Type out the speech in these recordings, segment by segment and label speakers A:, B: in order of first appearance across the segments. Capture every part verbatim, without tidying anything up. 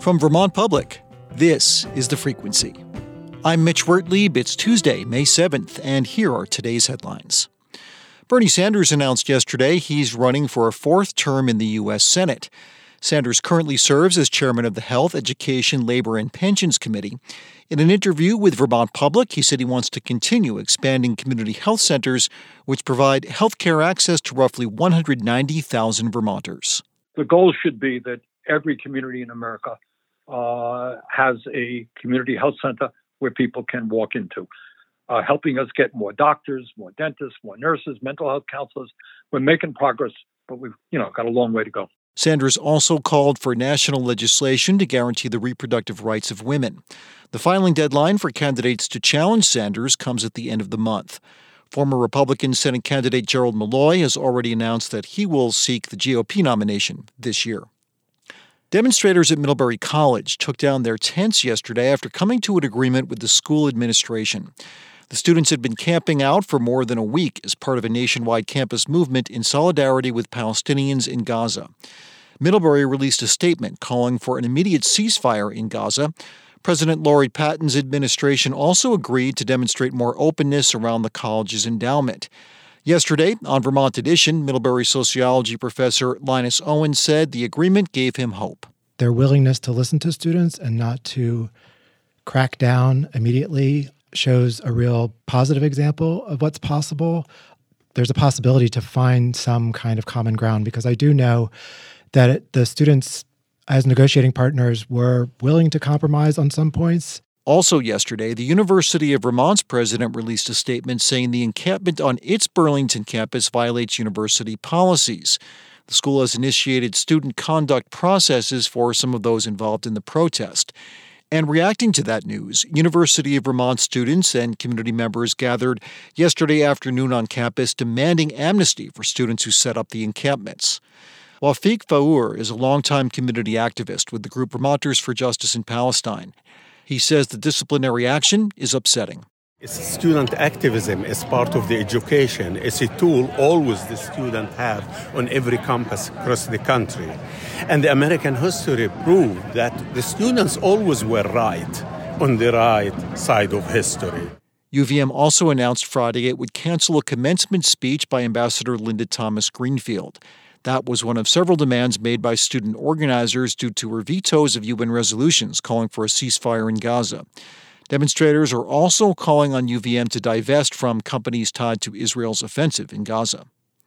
A: From Vermont Public, this is The Frequency. I'm Mitch Wertlieb. It's Tuesday, May seventh, and here are today's headlines. Bernie Sanders announced yesterday he's running for a fourth term in the U S Senate. Sanders currently serves as chairman of the Health, Education, Labor, and Pensions Committee. In an interview with Vermont Public, he said he wants to continue expanding community health centers, which provide health care access to roughly one hundred ninety thousand Vermonters.
B: The goal should be that every community in America uh, has a community health center where people can walk into, uh, helping us get more doctors, more dentists, more nurses, mental health counselors. We're making progress, but we've you know got a long way to go.
A: Sanders also called for national legislation to guarantee the reproductive rights of women. The filing deadline for candidates to challenge Sanders comes at the end of the month. Former Republican Senate candidate Gerald Malloy has already announced that he will seek the G O P nomination this year. Demonstrators at Middlebury College took down their tents yesterday after coming to an agreement with the school administration. The students had been camping out for more than a week as part of a nationwide campus movement in solidarity with Palestinians in Gaza. Middlebury released a statement calling for an immediate ceasefire in Gaza. President Laurie Patton's administration also agreed to demonstrate more openness around the college's endowment. Yesterday, on Vermont Edition, Middlebury sociology professor Linus Owen said the agreement gave him hope.
C: Their willingness to listen to students and not to crack down immediately shows a real positive example of what's possible. There's a possibility to find some kind of common ground, because I do know that it, the students, as negotiating partners, were willing to compromise on some points.
A: Also yesterday, the University of Vermont's president released a statement saying the encampment on its Burlington campus violates university policies. The school has initiated student conduct processes for some of those involved in the protest. And reacting to that news, University of Vermont students and community members gathered yesterday afternoon on campus demanding amnesty for students who set up the encampments. Wafik Faour is a longtime community activist with the group Vermonters for Justice in Palestine. He says the disciplinary action is upsetting.
D: Student activism is part of the education. It's a tool always the students have on every campus across the country. And the American history proved that the students always were right, on the right side of history.
A: U V M also announced Friday it would cancel a commencement speech by Ambassador Linda Thomas Greenfield. That was one of several demands made by student organizers due to her vetoes of U N resolutions calling for a ceasefire in Gaza. Demonstrators are also calling on U V M to divest from companies tied to Israel's offensive in Gaza.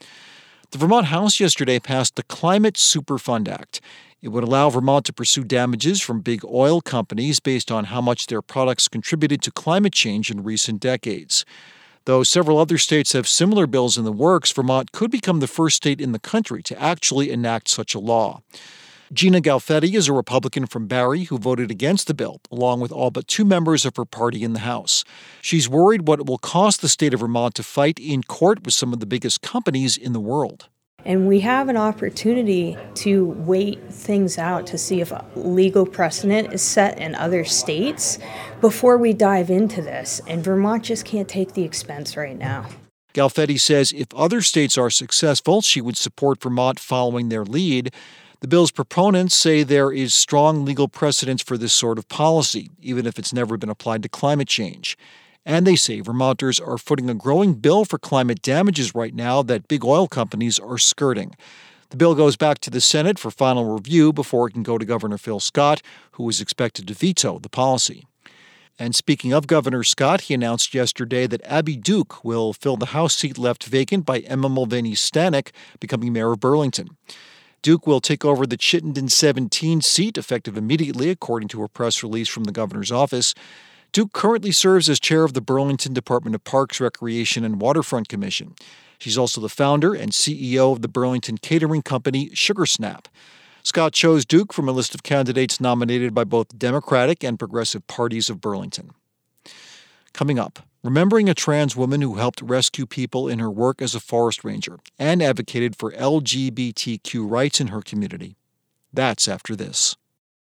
A: The Vermont House yesterday passed the Climate Superfund Act. It would allow Vermont to pursue damages from big oil companies based on how much their products contributed to climate change in recent decades. Though several other states have similar bills in the works, Vermont could become the first state in the country to actually enact such a law. Gina Galfetti is a Republican from Barrie who voted against the bill, along with all but two members of her party in the House. She's worried what it will cost the state of Vermont to fight in court with some of the biggest companies in the world.
E: And we have an opportunity to wait things out to see if legal precedent is set in other states before we dive into this. And Vermont just can't take the expense right now.
A: Galfetti says if other states are successful, she would support Vermont following their lead. The bill's proponents say there is strong legal precedence for this sort of policy, even if it's never been applied to climate change. And they say Vermonters are footing a growing bill for climate damages right now that big oil companies are skirting. The bill goes back to the Senate for final review before it can go to Governor Phil Scott, who is expected to veto the policy. And speaking of Governor Scott, he announced yesterday that Abby Duke will fill the House seat left vacant by Emma Mulvaney Stanek, becoming mayor of Burlington. Duke will take over the Chittenden seventeen seat effective immediately, according to a press release from the governor's office. Duke currently serves as chair of the Burlington Department of Parks, Recreation, and Waterfront Commission. She's also the founder and C E O of the Burlington catering company Sugar Snap. Scott chose Duke from a list of candidates nominated by both Democratic and Progressive parties of Burlington. Coming up, remembering a trans woman who helped rescue people in her work as a forest ranger and advocated for L G B T Q rights in her community. That's after this.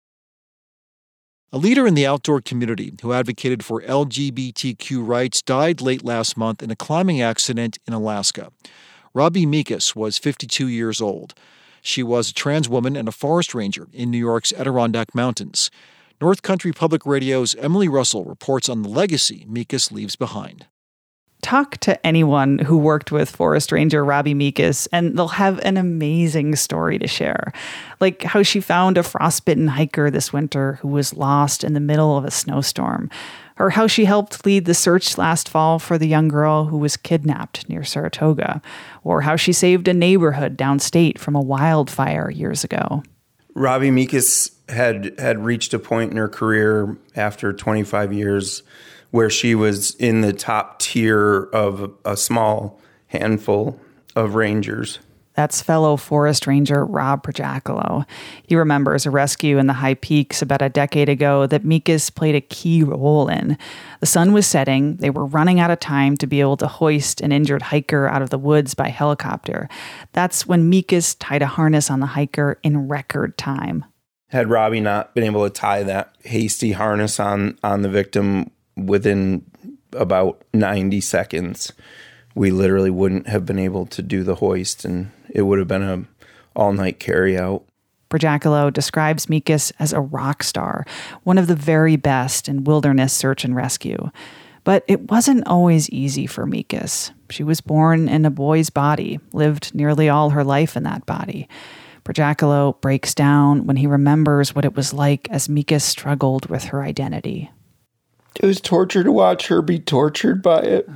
A: A leader in the outdoor community who advocated for L G B T Q rights died late last month in a climbing accident in Alaska. Robbie Meekus was fifty-two years old. She was a trans woman and a forest ranger in New York's Adirondack Mountains. North Country Public Radio's Emily Russell reports on the legacy Meekes leaves behind.
F: Talk to anyone who worked with Forest Ranger Robbie Meekes, and they'll have an amazing story to share. Like how she found a frostbitten hiker this winter who was lost in the middle of a snowstorm, or how she helped lead the search last fall for the young girl who was kidnapped near Saratoga, or how she saved a neighborhood downstate from a wildfire years ago.
G: Robbie Meekes had had reached a point in her career after twenty-five years where she was in the top tier of a small handful of rangers.
F: That's fellow forest ranger Rob Projakalo. He remembers a rescue in the High Peaks about a decade ago that Meekes played a key role in. The sun was setting. They were running out of time to be able to hoist an injured hiker out of the woods by helicopter. That's when Meekes tied a harness on the hiker in record time.
G: Had Robbie not been able to tie that hasty harness on, on the victim within about ninety seconds, we literally wouldn't have been able to do the hoist, and it would have been a all-night carry-out.
F: Projakalo describes Meekes as a rock star, one of the very best in wilderness search and rescue. But it wasn't always easy for Meekes. She was born in a boy's body, lived nearly all her life in that body. Projakalo breaks down when he remembers what it was like as Meekes struggled with her identity.
G: It was torture to watch her be tortured by it.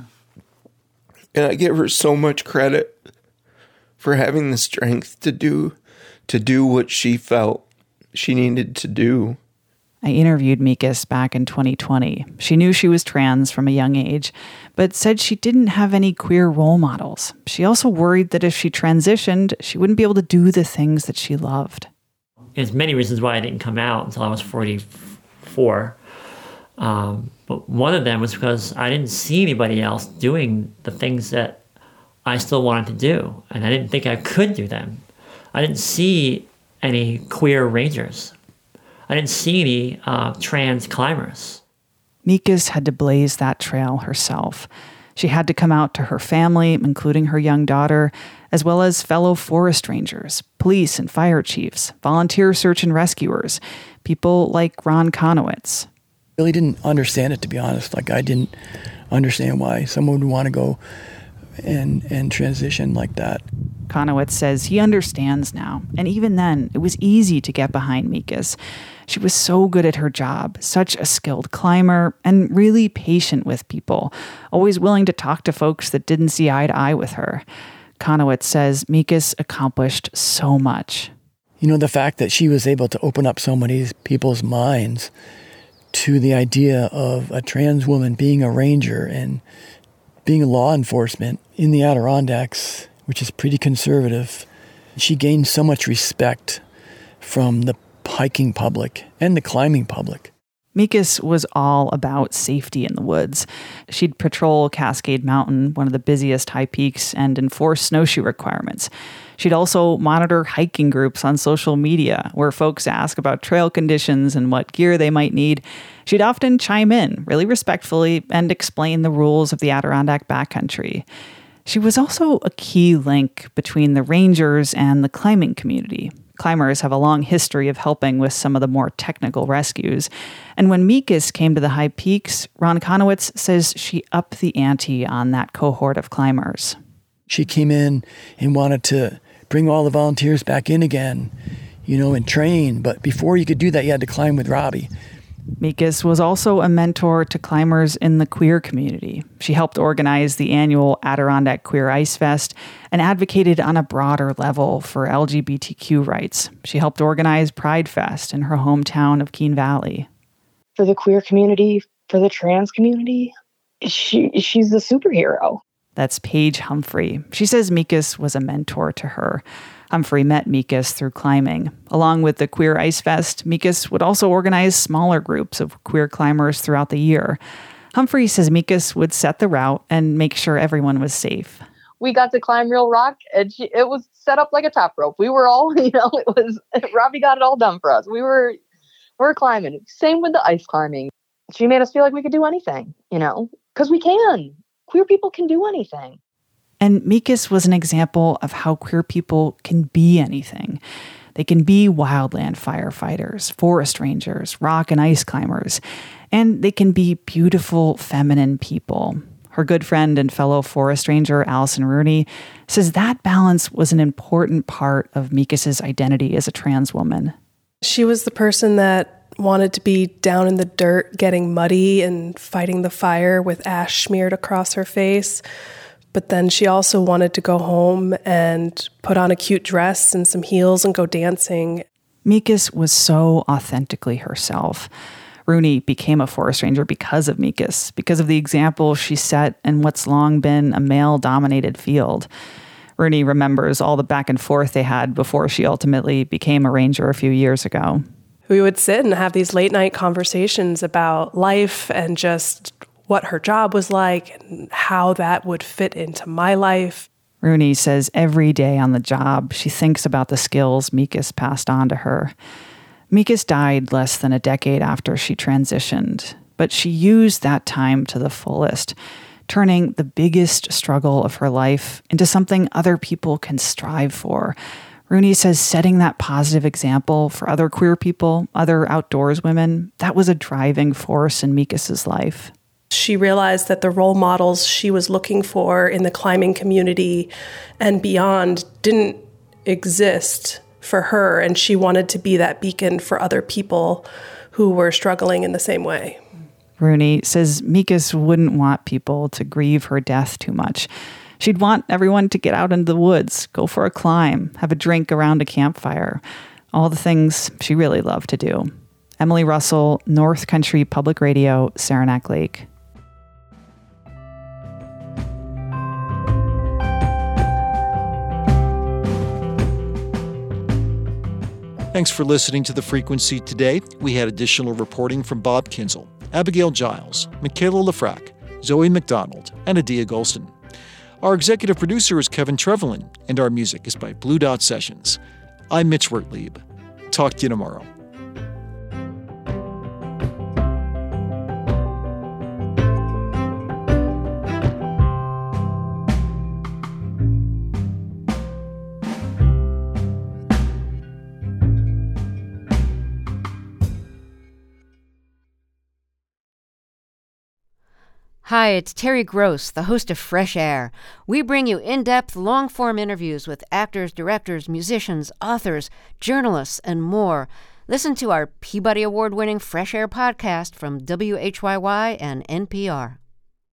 G: And I give her so much credit for having the strength to do to do what she felt she needed to do.
F: I interviewed Meekes back in twenty twenty. She knew she was trans from a young age, but said she didn't have any queer role models. She also worried that if she transitioned, she wouldn't be able to do the things that she loved.
H: There's many reasons why I didn't come out until I was forty-four. Um, but one of them was because I didn't see anybody else doing the things that I still wanted to do, and I didn't think I could do them. I didn't see any queer rangers. I didn't see any uh, trans climbers.
F: Meekes had to blaze that trail herself. She had to come out to her family, including her young daughter, as well as fellow forest rangers, police and fire chiefs, volunteer search and rescuers, people like Ron Conowitz.
I: Really didn't understand it, to be honest. Like, I didn't understand why someone would want to go and and transition like that.
F: Conowitz says he understands now, and even then, it was easy to get behind Meekes. She was so good at her job, such a skilled climber, and really patient with people, always willing to talk to folks that didn't see eye to eye with her. Conowitz says Meekes accomplished so much.
I: You know, the fact that she was able to open up so many people's minds to the idea of a trans woman being a ranger and being law enforcement in the Adirondacks, which is pretty conservative. She gained so much respect from the hiking public and the climbing public.
F: Meekes was all about safety in the woods. She'd patrol Cascade Mountain, one of the busiest high peaks, and enforce snowshoe requirements. She'd also monitor hiking groups on social media, where folks ask about trail conditions and what gear they might need. She'd often chime in, really respectfully, and explain the rules of the Adirondack backcountry. She was also a key link between the rangers and the climbing community. Climbers have a long history of helping with some of the more technical rescues. And when Meekes came to the High Peaks, Ron Conowitz says she upped the ante on that cohort of climbers.
I: She came in and wanted to bring all the volunteers back in again, you know, and train. But before you could do that, you had to climb with Robbie.
F: Meekes was also a mentor to climbers in the queer community. She helped organize the annual Adirondack Queer Ice Fest and advocated on a broader level for L G B T Q rights. She helped organize Pride Fest in her hometown of Keene Valley.
J: For the queer community, for the trans community, she she's the superhero.
F: That's Paige Humphrey. She says Meekes was a mentor to her. Humphrey met Meekes through climbing. Along with the Queer Ice Fest, Meekes would also organize smaller groups of queer climbers throughout the year. Humphrey says Meekes would set the route and make sure everyone was safe.
J: We got to climb Real Rock, and she, it was set up like a top rope. We were all, you know, it was, Robbie got it all done for us. We were, we were climbing. Same with the ice climbing. She made us feel like we could do anything, you know, because we can. Queer people can do anything.
F: And Mikas was an example of how queer people can be anything. They can be wildland firefighters, forest rangers, rock and ice climbers, and they can be beautiful, feminine people. Her good friend and fellow forest ranger, Allison Rooney, says that balance was an important part of Mikas's identity as a trans woman.
K: She was the person that wanted to be down in the dirt, getting muddy and fighting the fire with ash smeared across her face. But then she also wanted to go home and put on a cute dress and some heels and go dancing.
F: Mikas was so authentically herself. Rooney became a forest ranger because of Mikas, because of the example she set in what's long been a male-dominated field. Rooney remembers all the back and forth they had before she ultimately became a ranger a few years ago.
K: We would sit and have these late-night conversations about life and just what her job was like and how that would fit into my life.
F: Rooney says every day on the job, she thinks about the skills Mikas passed on to her. Mikas died less than a decade after she transitioned, but she used that time to the fullest, turning the biggest struggle of her life into something other people can strive for. Rooney says setting that positive example for other queer people, other outdoors women, that was a driving force in Mikas's life.
K: She realized that the role models she was looking for in the climbing community and beyond didn't exist for her, and she wanted to be that beacon for other people who were struggling in the same way.
F: Rooney says Mikas wouldn't want people to grieve her death too much. She'd want everyone to get out into the woods, go for a climb, have a drink around a campfire, all the things she really loved to do. Emily Russell, North Country Public Radio, Saranac Lake.
A: Thanks for listening to The Frequency today. We had additional reporting from Bob Kinzel, Abigail Giles, Michaela Lefrak, Zoe McDonald, and Adia Golston. Our executive producer is Kevin Trevelyan, and our music is by Blue Dot Sessions. I'm Mitch Wertlieb. Talk to you tomorrow.
L: Hi, it's Terry Gross, the host of Fresh Air. We bring you in-depth, long-form interviews with actors, directors, musicians, authors, journalists, and more. Listen to our Peabody Award-winning Fresh Air podcast from W H Y Y and N P R.